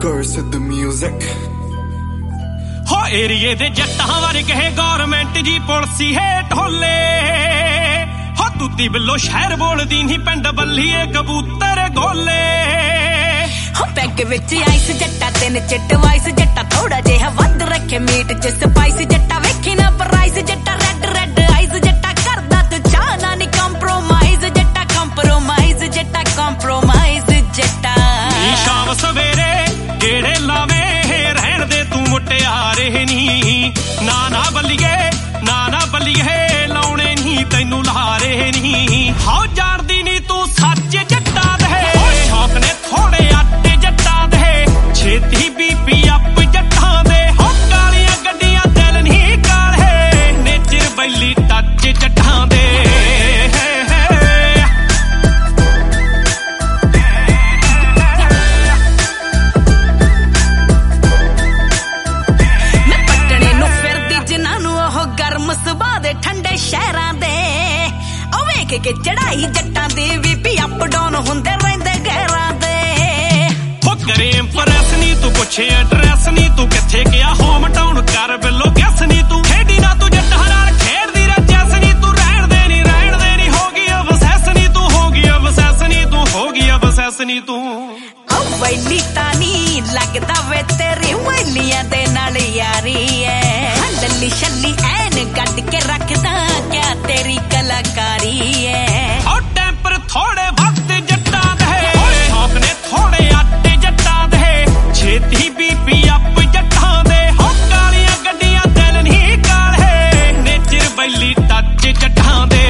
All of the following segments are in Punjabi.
Curse the music ਹੋ ਏਰੀਏ ਦੇ ਜੱਟਾਂ ਵਰਗੇ ਗੌਰਮੈਂਟ ਜੀ ਪੁਲਸੀ ਹੈ ਢੋਲੇ ਹੋ ਤੁੱਤੀ ਬਿੱਲੋ ਸ਼ਹਿਰ ਬੋਲਦੀ ਨਹੀਂ ਪਿੰਡ ਬੱਲੀਏ ਕਬੂਤਰ ਗੋਲੇ ਹੋ ਪੈਗ ਵਿੱਚ ਆਈਸ ਜੱਟਾ ਤਿੰਨ ਚਿੱਟ ਵਾਈਸ ਜੱਟਾ ਥੋੜਾ ਜਿਹਾ ਵੱਧ ਰੱਖੇ ਮੀਟ ਚ ਸਪਾਈਸ ਜੱਟਾ ਵੇਖੀ ਨਾ ਪ੍ਰਾਈਸ ਜੱਟਾ ਰੈਡ ਰੈਡ ਆਈਸ ਜੱਟਾ ਕਰਦਾ ਤੂੰ ਚਾਹਨਾ ਨਹੀਂ ਕੰਪਰੋਮਾਈਜ਼ ਜੱਟਾ ਕੰਪਰੋਮਾਈਜ਼ ਜੱਟਾ ਕੰਪਰੋਮਾਈਜ਼ ਜੱਟਾ ਨੀ ਸ਼ਾਮ ਸਵੇਰੇ ਕਿਹੜੇ ਲਾਵੇ ਰਹਿਣ ਦੇ ਤੂੰ ਮੁਟਿਆਰੇ ਨੀ ਨਾ ਬੱਲੀਏ ਲਾਉਣੇ ਨਹੀਂ ਤੈਨੂੰ ਲਹਾਰੇ ਨਹੀਂ ਹੋ ਜਾਣਦੀ ਨੀ ਤੂੰ ਸੱਚ ਜੱਟਾਂ ਦੇ ਸ਼ੌਕ ਨੇ ਥੋੜੇ ਆਟੇ ਜੱਟਾਂ ਦੇ ਛੇਤੀ ਬੀਬੀ ਅੱਪ ਜੱਟਾਂ ਦੇ ਹੋ ਕਾਲੀਆਂ ਗੱਡੀਆਂ ਦਿਲ ਨਹੀਂ ਕਾਲੇ ਨੇਚਰ ਬੈਲੀ ਟੱਚ ਜੱਟਾਂ ਦੇ ਸੁਭਾਅ ਦੇ ਠੰਡੇ ਸ਼ਹਿਰਾਂ ਦੇ ਉਹ ਵੇਖ ਕੇ ਚੜਾਈ ਜੱਟਾਂ ਦੀ ਵੀ ਅਪ ਡਾਊਨ ਹੁੰਦੇ ਰਹਿੰਦੇ ਗਹਿਰਾਂ ਦੇ ਹੋ ਕਰੇ ਇੰਪ੍ਰੈਸ ਨਹੀਂ ਤੂੰ ਪੁੱਛੇ ਐਡਰੈਸ ਨਹੀਂ ਤੂੰ ਕਿੱਥੇ ਗਿਆ ਹੋਮ ਟਾਊਨ ਕਰ ਬਿੱਲੋ ਗੈਸ ਨਹੀਂ ਤੂੰ ਖੇਡੀ ਨਾ ਤੂੰ ਜੱਟਾਂ ਨਾਲ ਖੇਡਦੀ ਰਜੈਸ ਨਹੀਂ ਤੂੰ ਰਹਿਣ ਦੇ ਨਹੀਂ ਹੋ ਗਈ ਅਬਸੈਸ ਨਹੀਂ ਤੂੰ ਹੋ ਗਈ ਅਬਸੈਸ ਨਹੀਂ ਤੂੰ ਹੋ ਗਈ ਅਬਸੈਸ ਨਹੀਂ ਤੂੰ ਉਹ ਵੈਲੀ ਤਾਂ ਨਹੀਂ ਲੱਗਦਾ ਵੇ ਤੇਰੀ ਵੈਲੀਆਂ ਦੇ ਨਾਲ ਯਾਰੀ ਐ ਲੱਲੀ ਛੱਲੀ ਐਨ ਕੱਢ ਕੇ ਰੱਖਦਾ ਕਿਆ ਤੇਰੀ ਕਲਾਕਾਰੀ ਐ ਉਹ ਟੈਂਪਰ ਥੋੜੇ ਵਕਤ ਜੱਟਾਂ ਦੇ ਸ਼ੌਕ ਨੇ ਥੋੜੇ ਆਟੇ ਜੱਟਾਂ ਦੇ ਛੇਤੀ ਬੀਬੀ ਅੱਪ ਜੱਟਾਂ ਦੇ ਹੋ ਕਾਲੀਆਂ ਗੱਡੀਆਂ ਦਿਲ ਨਹੀਂ ਕਾਲੇ ਨੇਚਰ ਬੈਲੀ ਟੱਚ ਜੱਟਾਂ ਦੇ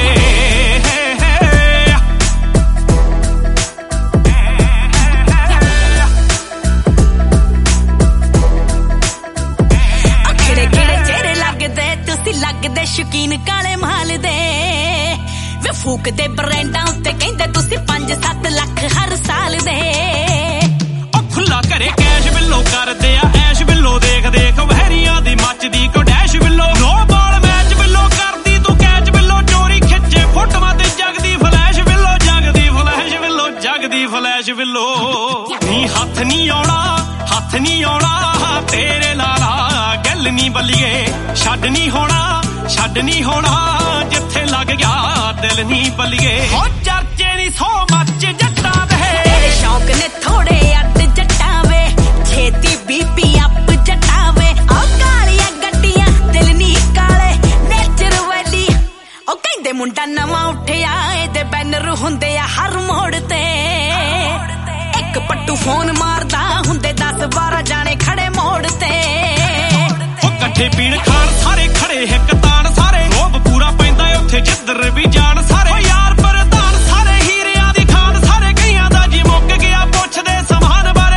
ਲੱਗਦੇ ਸ਼ੌਕੀਨ ਕਾਲੇ ਮਾਲ ਦੇ ਵੇ ਫੂਕਦੇ ਬ੍ਰਾਂਡਾਂ ਉੱਤੇ ਕਹਿੰਦੇ ਤੁਸੀਂ 5-7 ਲੱਖ ਹਰ ਸਾਲ ਦੇ ਉਹ ਖੁੱਲਾ ਘਰੇ ਕੈਸ਼ ਬਿੱਲੋ ਕਰਦੇ ਆ ਐਸ਼ ਬਿੱਲੋ ਦੇਖ ਵਹਿਰੀਆਂ ਦੀ ਮੱਚਦੀ ਕੋ ਡੈਸ਼ ਬਿੱਲੋ ਨੋ ਬਾਲ ਮੈਚ ਬਿੱਲੋ ਕਰਦੀ ਤੂੰ ਕੈਚ ਬਿੱਲੋ ਚੋਰੀ ਖਿੱਚੇ ਫੋਟੋਆਂ ਤੇ ਜਗਦੀ ਫਲੈਸ਼ ਬਿੱਲੋ ਜਗਦੀ ਫਲੈਸ਼ ਬਿੱਲੋ ਨੀ ਹੱਥ ਨਹੀਂ ਆਉਣਾ ਤੇਰੇ ਲਾਲਾ ਗੱਲ ਨਹੀਂ ਬੱਲੀਏ ਛੱਡ ਨਹੀਂ ਹੋਣਾ ਜਿੱਥੇ ਲੱਗ ਗਿਆ ਦਿਲ ਨਹੀਂ ਬੱਲੀਏ ਹੋ ਚਰਚੇ ਨਹੀਂ ਸੋ ਮੱਚ ਜੱਟਾਂ ਦੇ ਤੇਰੇ ਸ਼ੌਕ ਨੇ ਥੋੜੇ ਅੱਡ ਜੱਟਾਂ ਵੇ ਛੇਤੀ ਬੀਬੀ ਅੱਪ ਜੱਟਾਂ ਵੇ ਉਹ ਕਾਲੀਆਂ ਗੱਡੀਆਂ ਦਿਲ ਨਹੀਂ ਕਾਲੇ ਨੇਚਰ ਵੈਲੀ ਉਹ ਕਹਿੰਦੇ ਮੁੰਡਾ ਨਵਾਂ ਉੱਠਿਆ ਇਹਦੇ ਬੈਨਰ ਹੁੰਦੇ ਆ ਹਰ ਮੋੜ ਤੇ ਇੱਕ ਪੱਟੂ ਫੋਨ ਮਾਰਦਾ ਹੁੰਦੇ 10-12 ਜਾਣੇ ਖੜੇ ਮੋੜ ਤੇ ਇਕੱਠੇ ਪੀਣ ਖਾਣ ਸਾਰੇ ਖੜੇ ਇੱਕ ਤਾਣ ਸਾਰੇ ਰੋਬ ਪੂਰਾ ਪੈਂਦਾ ਉੱਥੇ ਜਿੱਧਰ ਵੀ ਜਾਣ ਸਾਰੇ ਓ ਯਾਰ ਪ੍ਰਧਾਨ ਸਾਰੇ ਹੀਰਿਆਂ ਦੀ ਖਾਨ ਸਾਰੇ ਕਈਆਂ ਦਾ ਜੀ ਮੁੱਕ ਗਿਆ ਪੁੱਛਦੇ ਸਮਾਨ ਬਾਰੇ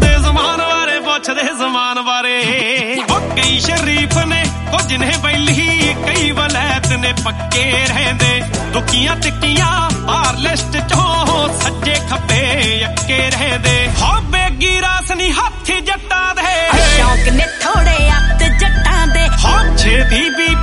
ਓ ਕਈ ਸ਼ਰੀਫ ਨੇ ਕੁਝ ਨੇ ਬੈਲੀ ਕਈ ਵਲੈਤ ਨੇ ਪੱਕੇ ਰਹਿੰਦੇ ਦੁੱਕੀਆਂ ਟਿੱਕੀਆਂ ਆਰ ਲਿਸਟ ਚੋਂ ਸੱਜੇ ਖੱਬੇ ਅੱਕੇ ਰਹਿੰਦੇ ਹੋ ਬੇਗੀ ਰਾਸ ਨਹੀਂ ਹੱਥ ਜੱਟਾਂ ਦੇ ਸ਼ੌਕ ਨੇ ਥੋੜੇ ਅੱਤ ਜੱਟਾਂ ਦੇ ਹੋ ਛੇਤੀ ਵੀ